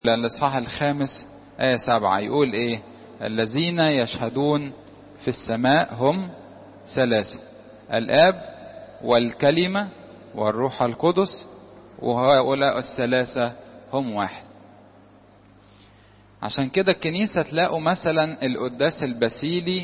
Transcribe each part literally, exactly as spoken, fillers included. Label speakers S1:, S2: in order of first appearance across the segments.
S1: الإصحاح الخامس آية سبعة يقول إيه؟ الذين يشهدون في السماء هم ثلاثة: الآب والكلمة والروح القدس، وهؤلاء الثلاثة هم واحد. عشان كده الكنيسة تلاقوا مثلا القداس الباسيلي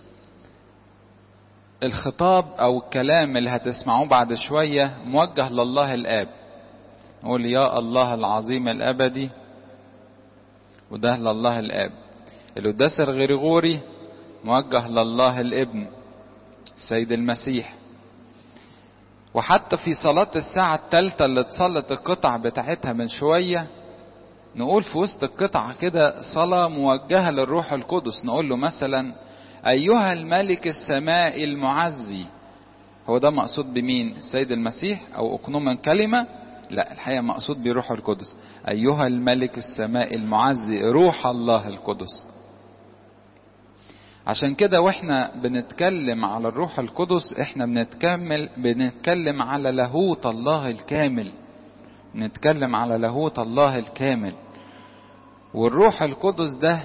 S1: الخطاب أو الكلام اللي هتسمعوه بعد شوية موجه لله الآب، نقول يا الله العظيم الأبدي، وده لله الآب. القداس الغريغوري موجه لله الابن السيد المسيح. وحتى في صلاة الساعة الثالثة اللي اتصلت القطع بتاعتها من شوية، نقول في وسط القطعة كده صلاة موجهة للروح القدس، نقول له مثلا أيها الملك السماء المعزي. هو ده مقصود بمين؟ السيد المسيح أو أقنوم كلمة؟ لا، الحقيقة مقصود بروح القدس. أيها الملك السماء المعزي روح الله القدس. عشان كده واحنا بنتكلم على الروح القدس احنا بنتكمل بنتكلم على لاهوت الله الكامل، نتكلم على لاهوت الله الكامل. والروح القدس ده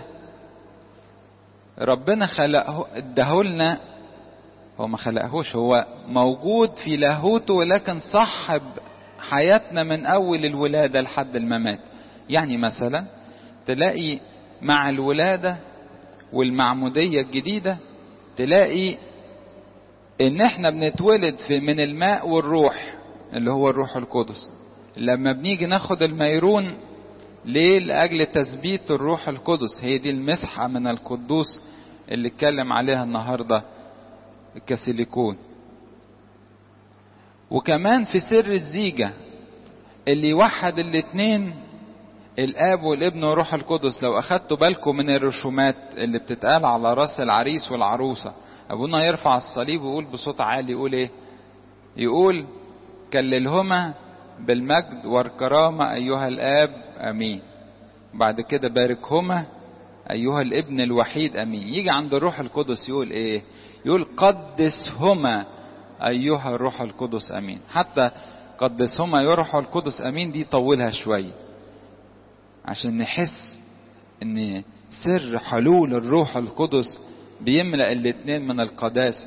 S1: ربنا خلقه اداهولنا، هو ما خلقهوش، هو موجود في لاهوته ولكن صاحب حياتنا من اول الولادة لحد الممات. يعني مثلا تلاقي مع الولادة والمعمودية الجديدة تلاقي ان احنا بنتولد في من الماء والروح اللي هو الروح القدس. لما بنيجي ناخد الميرون ليه؟ لأجل تثبيت الروح القدس. هي دي المسحة من القدوس اللي اتكلم عليها النهاردة الكاثوليكون. وكمان في سر الزيجة اللي يوحد الاتنين الآب والابن والروح القدس. لو أخدتوا بالكم من الرسومات اللي بتتقال على رأس العريس والعروسة، أبونا يرفع الصليب ويقول بصوت عالي، يقول إيه؟ يقول كللهما بالمجد والكرامة أيها الآب أمين. بعد كده باركهما أيها الابن الوحيد أمين. يجي عند الروح القدس يقول إيه؟ يقول قدسهما أيها الروح القدس أمين. حتى قدسهما أيها الروح القدس أمين دي طولها شوية عشان نحس ان سر حلول الروح القدس بيملأ الاتنين من القداسة.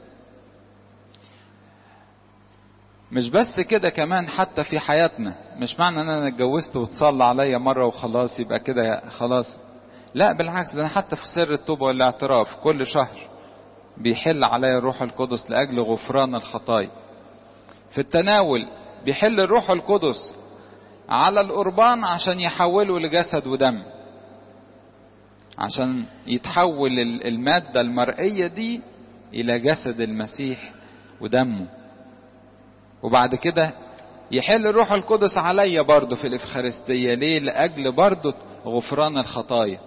S1: مش بس كده، كمان حتى في حياتنا، مش معنى ان انا اتجوزت وتصلى عليا مرة وخلاص يبقى كده خلاص، لا بالعكس، ده انا حتى في سر التوبة والاعتراف كل شهر بيحل عليا الروح القدس لأجل غفران الخطايا. في التناول بيحل الروح القدس على القربان عشان يحوله لجسد ودم، عشان يتحول المادة المرئية دي إلى جسد المسيح ودمه. وبعد كده يحل الروح القدس عليا برضه في الإفخارستية. ليه؟ لأجل برضه غفران الخطايا،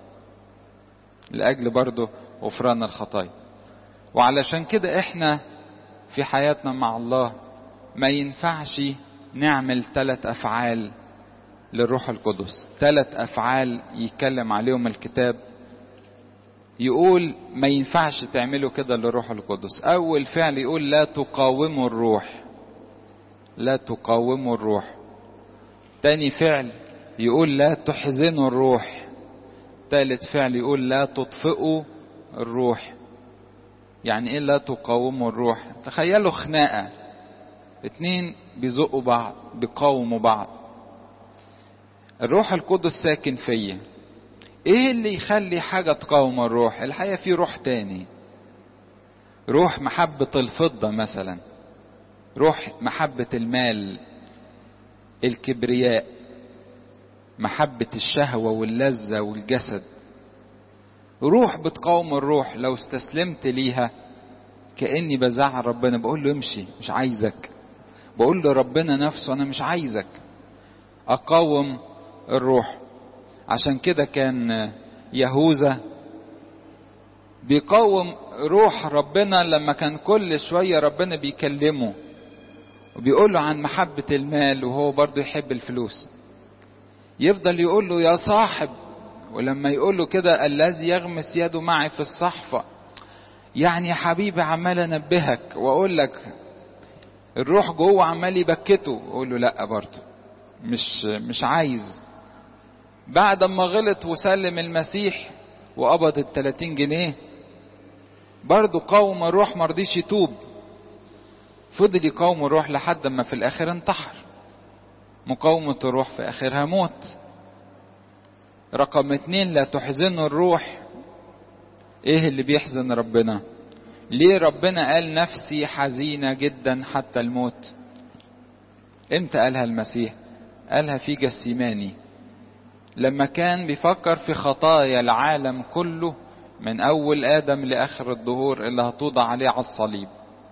S1: لأجل برضه غفران الخطايا. وعلشان كده احنا في حياتنا مع الله ما ينفعش نعمل ثلاث أفعال للروح القدس. ثلاث أفعال يتكلم عليهم الكتاب، يقول ما ينفعش تعملوا كده للروح القدس. أول فعل يقول لا تقاوموا الروح، لا تقاوموا الروح. تاني فعل يقول لا تحزنوا الروح. ثالث فعل يقول لا تطفئوا الروح. يعني ايه لا تقاوموا الروح؟ تخيلوا خناقة، اتنين بيزقوا بعض بيقاوموا بعض. الروح القدس ساكن فيا، ايه اللي يخلي حاجة تقاوم الروح؟ الحقيقة في روح تاني، روح محبة الفضة مثلا، روح محبة المال، الكبرياء، محبة الشهوة واللذة والجسد. روح بتقاوم الروح. لو استسلمت ليها كأني بزعل ربنا، بقول له امشي مش عايزك، بقول له ربنا نفسه انا مش عايزك، اقاوم الروح. عشان كده كان يهوذا بيقاوم روح ربنا لما كان كل شوية ربنا بيكلمه وبيقول له عن محبة المال وهو برضه يحب الفلوس. يفضل يقول له يا صاحب، ولما يقول له كده الذي يغمس يده معي في الصحفة، يعني يا حبيبي عمال انبهك واقول لك، الروح جوه عمال يبكته، اقول له لا برضه مش مش عايز. بعد ما غلط وسلم المسيح وقبض التلاتين جنيه برضو قاوم الروح مرضيش يتوب، فضل يقاوم الروح لحد ما في الاخر انتحر. مقاومة الروح في اخرها موت. رقم اتنين، لا تحزنوا الروح. ايه اللي بيحزن ربنا؟ ليه ربنا قال نفسي حزينة جدا حتى الموت؟ امتى قالها المسيح؟ قالها في جسيماني لما كان بيفكر في خطايا العالم كله من اول ادم لاخر الدهور اللي هتوضع عليه على الصليب.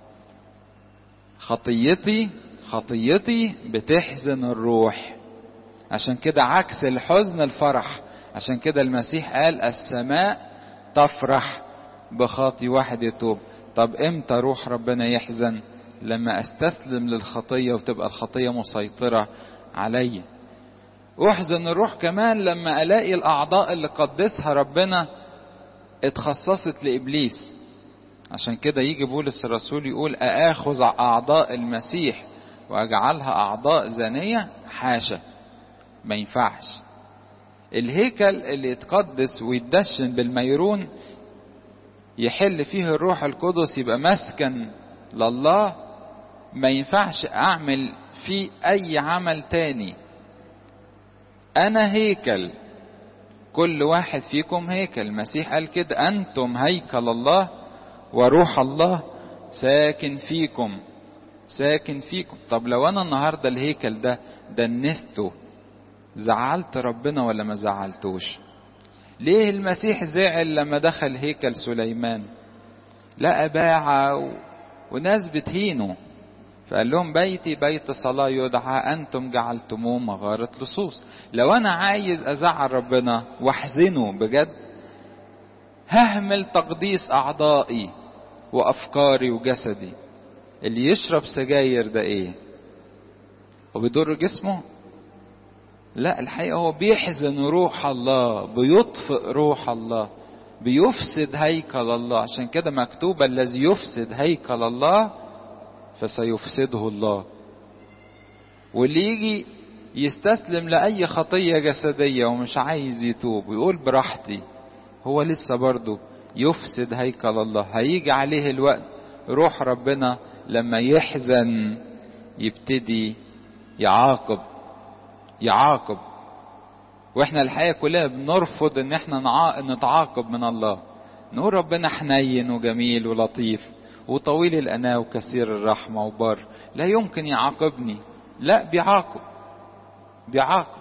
S1: خطيتي خطيتي بتحزن الروح، عشان كده عكس الحزن الفرح. عشان كده المسيح قال السماء تفرح بخاطي واحد يتوب. طب امتى روح ربنا يحزن؟ لما استسلم للخطية وتبقى الخطية مسيطرة علي. احزن الروح كمان لما الاقي الاعضاء اللي قدسها ربنا اتخصصت لابليس. عشان كده يجي بولس الرسول يقول اخذ اعضاء المسيح واجعلها اعضاء زانية؟ حاشا، ما ينفعش. الهيكل اللي يتقدس ويتدشن بالميرون يحل فيه الروح القدس يبقى مسكن لله، ما ينفعش اعمل فيه اي عمل تاني. انا هيكل، كل واحد فيكم هيكل. المسيح قال كده انتم هيكل الله وروح الله ساكن فيكم ساكن فيكم. طب لو انا النهاردة الهيكل ده دنسته، زعلت ربنا ولا ما زعلتوش؟ ليه المسيح زعل لما دخل هيكل سليمان؟ لقى باعة و... وناس بتهينه، فقال لهم بيتي بيت صلاة يدعى أنتم جعلتموه مغارة لصوص. لو أنا عايز أزعل ربنا واحزنه بجد، ههمل تقديس أعضائي وأفكاري وجسدي. اللي يشرب سجاير ده إيه؟ وبيضر جسمه؟ لا، الحقيقة هو بيحزن روح الله، بيطفئ روح الله، بيفسد هيكل الله. عشان كده مكتوب الذي يفسد هيكل الله فسيفسده الله. واللي يجي يستسلم لأي خطية جسدية ومش عايز يتوب ويقول براحتي، هو لسه برضه يفسد هيكل الله. هيجي عليه الوقت روح ربنا لما يحزن يبتدي يعاقب يعاقب واحنا الحقيقة كلنا بنرفض ان احنا نتعاقب من الله. نقول ربنا حنين وجميل ولطيف وطويل الأناة وكثير الرحمة وبر، لا يمكن يعاقبني. لا، بيعاقب بيعاقب.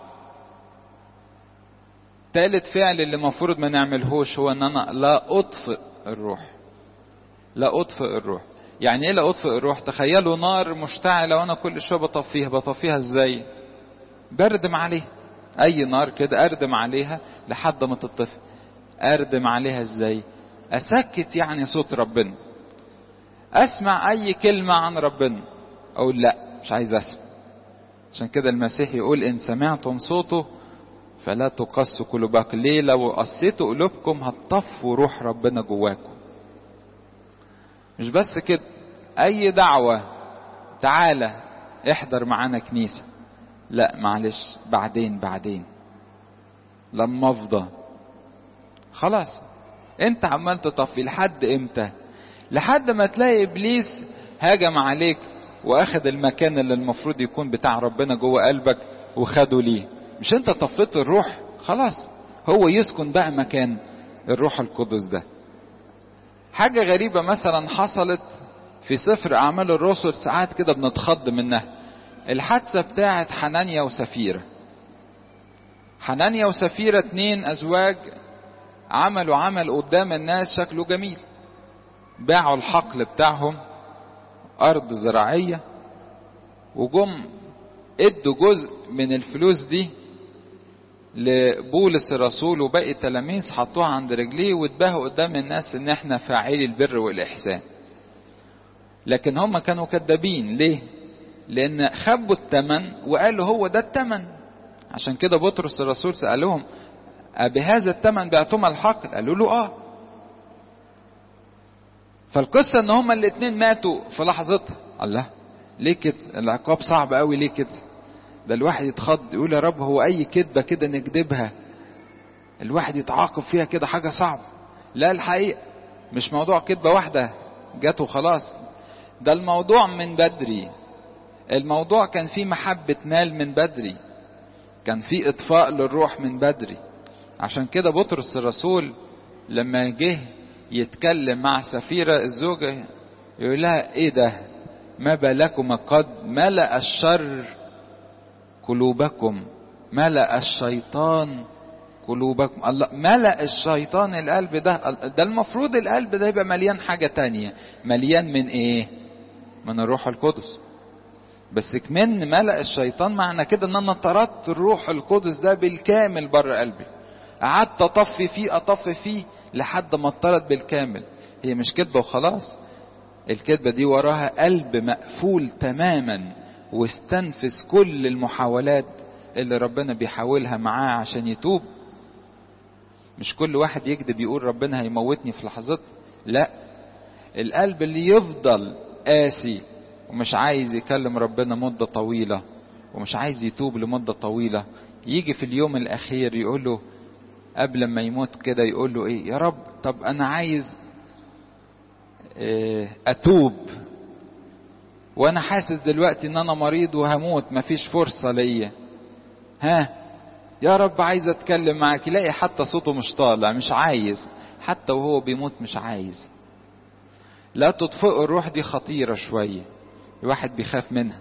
S1: ثالث فعل اللي مفروض ما نعملهوش هو ان انا لا اطفئ الروح. لا اطفئ الروح. يعني ايه لا اطفئ الروح؟ تخيلوا نار مشتعلة وانا كل شوية بطفيها. بطفيها ازاي؟ بردم عليها. اي نار كده اردم عليها لحد ما تطفي. اردم عليها ازاي؟ اسكت يعني صوت ربنا. اسمع اي كلمة عن ربنا اقول لا مش عايز اسمع. عشان كده المسيح يقول ان سمعتم صوته فلا تقسوا قلوبكم. ليه؟ لو قسيتوا قلوبكم هتطفوا روح ربنا جواكم. مش بس كده، اي دعوة تعالى احضر معانا كنيسة، لا معلش بعدين بعدين لما افضى. خلاص انت عمال تطفي لحد امتى؟ لحد ما تلاقي ابليس هاجم عليك واخد المكان اللي المفروض يكون بتاع ربنا جوه قلبك وخده ليه. مش انت طفيت الروح؟ خلاص هو يسكن بقى مكان الروح القدس ده. حاجة غريبة مثلا حصلت في سفر اعمال الرسل، ساعات كده بنتخض منها. الحادثة بتاعت حنانيا وسفيرة. حنانيا وسفيرة اتنين ازواج عملوا عمل قدام الناس شكله جميل. باعوا الحقل بتاعهم ارض زراعية وجم ادوا جزء من الفلوس دي لبولس الرسول وباقي التلاميذ، حطوها عند رجليه واتباهوا قدام الناس ان احنا فاعلي البر والاحسان. لكن هم كانوا كذابين. ليه؟ لان خبوا الثمن وقالوا هو ده الثمن. عشان كده بطرس الرسول سألهم بهذا الثمن بعتم الحقل؟ قالوا له اه. فالقصة ان هما الاتنين ماتوا في لحظتها. الله، ليه كده؟ العقاب صعب قوي. ليه كده؟ ده الواحد يتخض يقول يا رب هو اي كذبة كده نكذبها الواحد يتعاقب فيها كده حاجة صعبة. لا، الحقيقة مش موضوع كذبة واحدة جات وخلاص، ده الموضوع من بدري. الموضوع كان فيه محبة مال من بدري، كان فيه اطفاء للروح من بدري. عشان كده بطرس الرسول لما جه يتكلم مع سفيرة الزوجة يقول لها ايه ده، ما بالكم قد ملأ الشر قلوبكم، ملأ الشيطان قلوبكم. الله، ملأ الشيطان القلب ده. ده المفروض القلب ده يبقى مليان حاجة تانية. مليان من ايه؟ من الروح القدس. بس كمان ملأ الشيطان معنى كده ان انا طردت الروح القدس ده بالكامل بره قلبي. قعدت اطفي فيه اطفي فيه لحد ما اتطرد بالكامل. هي مش كذبة وخلاص، الكذبة دي وراها قلب مقفول تماما واستنفذ كل المحاولات اللي ربنا بيحاولها معاه عشان يتوب. مش كل واحد يكذب يقول ربنا هيموتني في لحظات. لا، القلب اللي يفضل قاسي ومش عايز يكلم ربنا مدة طويلة ومش عايز يتوب لمدة طويلة، يجي في اليوم الأخير يقول له قبل ما يموت كده يقول له ايه، يا رب طب انا عايز اه اتوب وانا حاسس دلوقتي ان انا مريض وهموت مفيش فرصة ليا، ها يا رب عايز اتكلم معاك. يلاقي حتى صوته مش طالع، مش عايز، حتى وهو بيموت مش عايز. لا تطفئ الروح دي خطيرة شوية، الواحد بيخاف منها.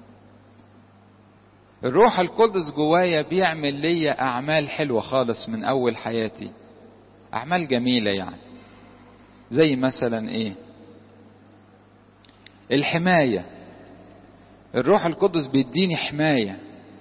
S1: الروح القدس جوايا بيعمل ليا اعمال حلوة خالص من اول حياتي، اعمال جميلة يعني. زي مثلا ايه؟ الحماية. الروح القدس بيديني حماية،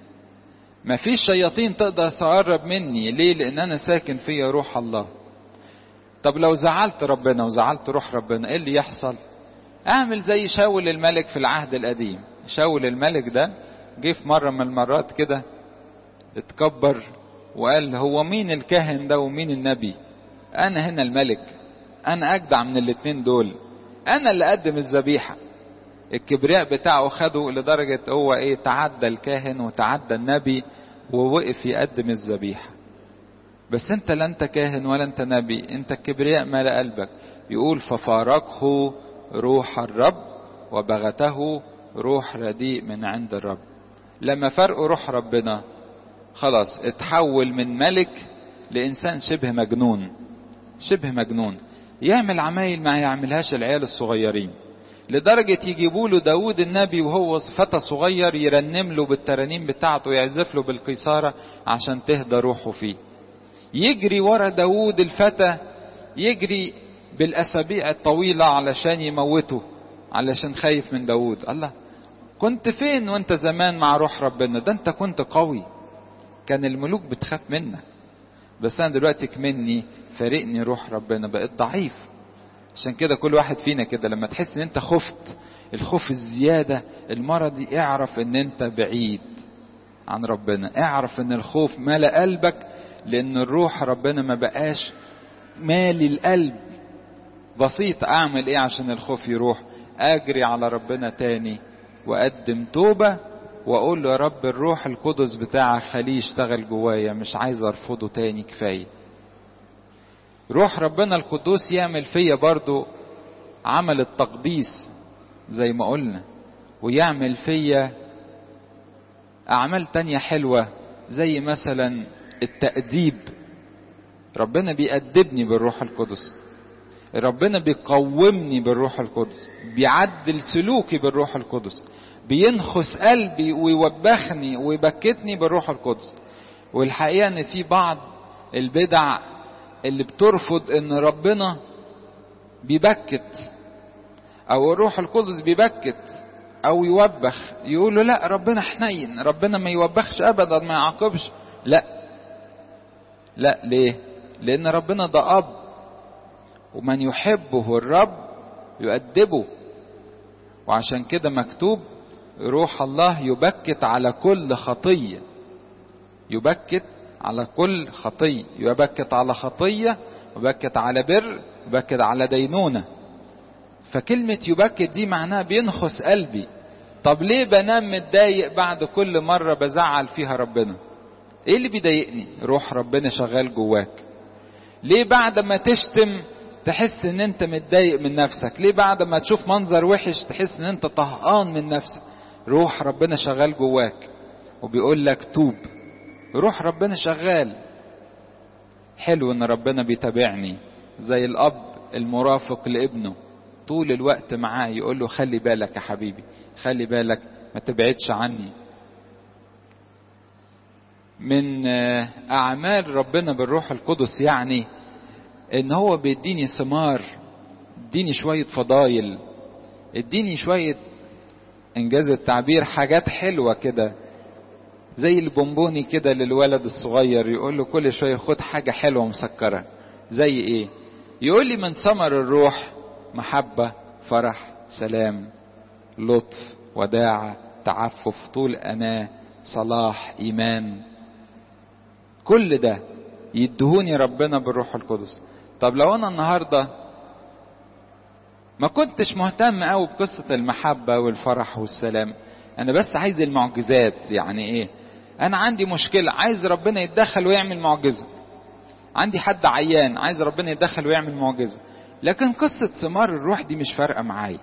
S1: مفيش شياطين تقدر تقرب مني. ليه؟ لان انا ساكن فيا روح الله. طب لو زعلت ربنا وزعلت روح ربنا ايه اللي يحصل؟ اعمل زي شاول الملك في العهد القديم. شاول الملك ده جه في مرة من المرات كده اتكبر وقال هو مين الكاهن ده ومين النبي؟ انا هنا الملك، انا اجدع من الاتنين دول، انا اللي اقدم الذبيحة. الكبرياء بتاعه خده لدرجة هو ايه، تعدى الكاهن وتعدى النبي ووقف يقدم الذبيحة. بس انت لا انت كاهن ولا انت نبي، انت الكبرياء مالأ قلبك. يقول ففارقه روح الرب وبغته روح رديء من عند الرب. لما فرقوا روح ربنا خلاص اتحول من ملك لإنسان شبه مجنون، شبه مجنون، يعمل عمايل ما يعملهاش العيال الصغيرين. لدرجة يجيبوا له داود النبي وهو فتى صغير يرنم له بالترانيم بتاعته، يعزف له بالقيثارة عشان تهدى روحه فيه. يجري ورا داود الفتى، يجري بالأسابيع الطويلة علشان يموته، علشان خايف من داود. الله، كنت فين وانت زمان مع روح ربنا؟ ده انت كنت قوي، كان الملوك بتخاف منك. بس انا دلوقتي كمني فارقني روح ربنا، بقيت ضعيف. عشان كده كل واحد فينا كده لما تحس ان انت خفت، الخوف الزيادة المرضي، اعرف ان انت بعيد عن ربنا. اعرف ان الخوف ملأ قلبك لان الروح ربنا ما بقاش مالي القلب. بسيط، اعمل ايه عشان الخوف يروح؟ اجري على ربنا تاني واقدم توبة واقول له يا رب الروح القدس بتاعك خليه يشتغل جوايا، مش عايز ارفضه تاني، كفاية. روح ربنا القدوس يعمل فيا برضو عمل التقديس زي ما قلنا، ويعمل فيا اعمال تانية حلوة زي مثلا التأديب. ربنا بيأدبني بالروح القدس، ربنا بيقومني بالروح القدس، بيعدل سلوكي بالروح القدس، بينخس قلبي ويوبخني ويبكتني بالروح القدس. والحقيقة ان في بعض البدع اللي بترفض ان ربنا بيبكت او الروح القدس بيبكت او يوبخ، يقولوا لا ربنا حنين، ربنا ما يوبخش ابدا، ما يعاقبش. لا لا، ليه؟ لان ربنا ده اب، ومن يحبه الرب يؤدبه. وعشان كده مكتوب روح الله يبكت على كل خطية، يبكت على كل خطية، يبكت على خطية، يبكت على بر، يبكت على دينونة. فكلمة يبكت دي معناها بينخس قلبي. طب ليه بنام متضايق بعد كل مرة بزعل فيها ربنا؟ ايه اللي بيضايقني؟ روح ربنا شغال جواك. ليه بعد ما تشتم تحس ان انت متضايق من نفسك؟ ليه بعد ما تشوف منظر وحش تحس ان انت طهقان من نفسك؟ روح ربنا شغال جواك وبيقول لك توب. روح ربنا شغال. حلو ان ربنا بيتابعني زي الاب المرافق لابنه طول الوقت معاه، يقول له خلي بالك يا حبيبي، خلي بالك ما تبعدش عني. من اعمال ربنا بالروح القدس يعني ان هو بيديني ثمار، اديني شوية فضايل، اديني شوية انجاز التعبير حاجات حلوة كده زي البونبوني كده للولد الصغير، يقول له كل شوية خد حاجة حلوة مسكرة. زي ايه؟ يقول لي من ثمر الروح محبة، فرح، سلام، لطف، وداعة، تعفف، طول أناة، صلاح، إيمان. كل ده يدهوني ربنا بالروح القدس. طب لو أنا النهاردة ما كنتش مهتم قوي بقصة المحبة والفرح والسلام، أنا بس عايز المعجزات، يعني إيه؟ أنا عندي مشكلة عايز ربنا يتدخل ويعمل معجزة، عندي حد عيان عايز ربنا يتدخل ويعمل معجزة، لكن قصة ثمار الروح دي مش فارقة معايا.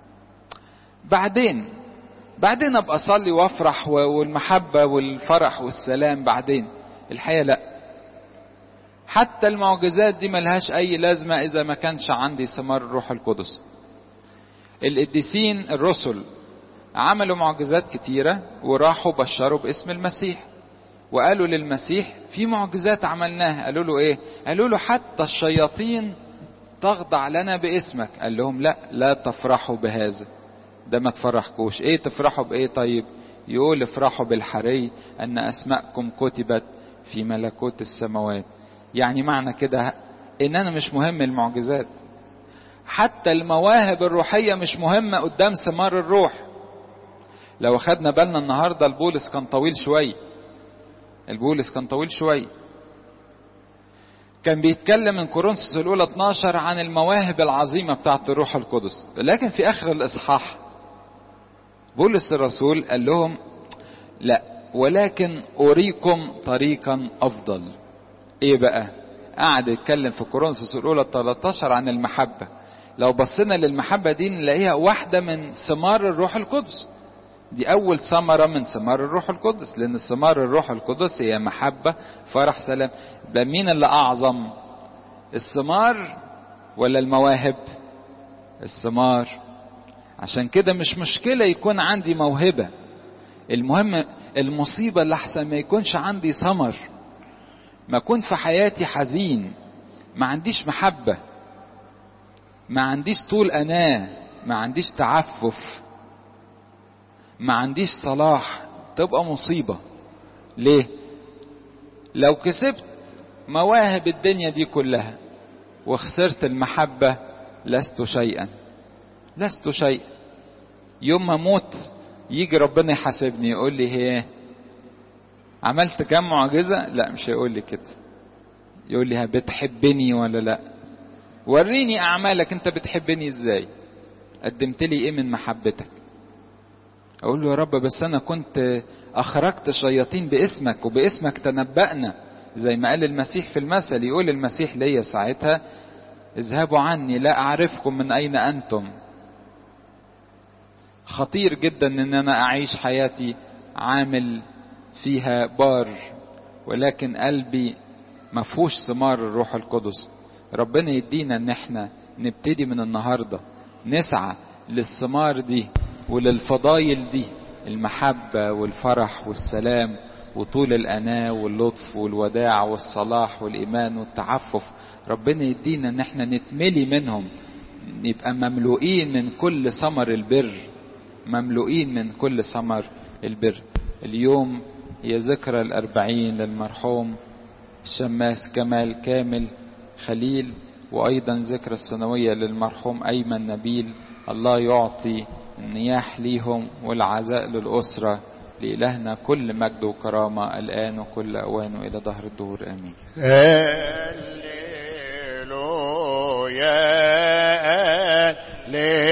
S1: بعدين بعدين ابقى اصلي وافرح والمحبة والفرح والسلام بعدين. الحقيقة لا، حتى المعجزات دي ملهاش اي لازمة اذا ما كانش عندي ثمار الروح القدس. القديسين الرسل عملوا معجزات كتيرة وراحوا بشروا باسم المسيح وقالوا للمسيح في معجزات عملناها. قالوا له ايه؟ قالوا له حتى الشياطين تخضع لنا باسمك. قال لهم لا، لا تفرحوا بهذا، ده ما تفرحكوش. ايه تفرحوا بايه طيب؟ يقول افرحوا بالحري ان اسماءكم كتبت في ملكوت السماوات. يعني معنى كده ان انا مش مهم المعجزات، حتى المواهب الروحية مش مهمة قدام ثمار الروح. لو اخدنا بالنا النهاردة البولس كان طويل شوي، البولس كان طويل شوي، كان بيتكلم من كورنثوس الاولى اتناشر عن المواهب العظيمة بتاعت الروح القدس، لكن في اخر الاصحاح بولس الرسول قال لهم لا، ولكن أريكم طريقا أفضل. إيه بقى؟ قاعد يتكلم في كورنثوس الأولى تلتاشر عن المحبة. لو بصينا للمحبة دي نلاقيها واحدة من ثمار الروح القدس، دي أول ثمرة من ثمار الروح القدس، لأن ثمار الروح القدس هي محبة، فرح، سلام. ده مين اللي أعظم؟ الثمار ولا المواهب؟ الثمار. عشان كده مش مشكلة يكون عندي موهبة، المهم المصيبة اللي احسن ما يكونش عندي ثمر، ما اكون في حياتي حزين، ما عنديش محبة، ما عنديش طول أناة، ما عنديش تعفف، ما عنديش صلاح، تبقى مصيبة. ليه؟ لو كسبت مواهب الدنيا دي كلها وخسرت المحبة لست شيئا، لست شيء. يوم ما موت يجي ربنا يحاسبني يقول لي هي عملت كم معجزة؟ لا، مش هيقول لي كده، يقول لي بتحبني ولا لا؟ وريني اعمالك، انت بتحبني ازاي؟ قدمت لي ايه من محبتك؟ اقول له يا رب بس انا كنت اخرجت شياطين باسمك وباسمك تنبأنا، زي ما قال المسيح في المثل، يقول المسيح ليا ساعتها اذهبوا عني لا اعرفكم من اين انتم. خطير جدا ان انا اعيش حياتي عامل فيها بار ولكن قلبي مفهوش ثمار الروح القدس. ربنا يدينا ان احنا نبتدي من النهاردة نسعى للثمار دي وللفضايل دي، المحبة والفرح والسلام وطول الأناة واللطف والوداع والصلاح والإيمان والتعفف. ربنا يدينا ان احنا نتملي منهم، نبقى مملوئين من كل ثمر البر، مملوئين من كل ثمر البر. اليوم هي ذكرى الأربعين للمرحوم الشماس كمال كامل خليل، وأيضا ذكرى السنوية للمرحوم أيمن نبيل. الله يعطي النياح ليهم والعزاء للأسرة. لإلهنا كل مجد وكرامة الآن وكل أوان إلى دهر الدهور آمين.
S2: هللويا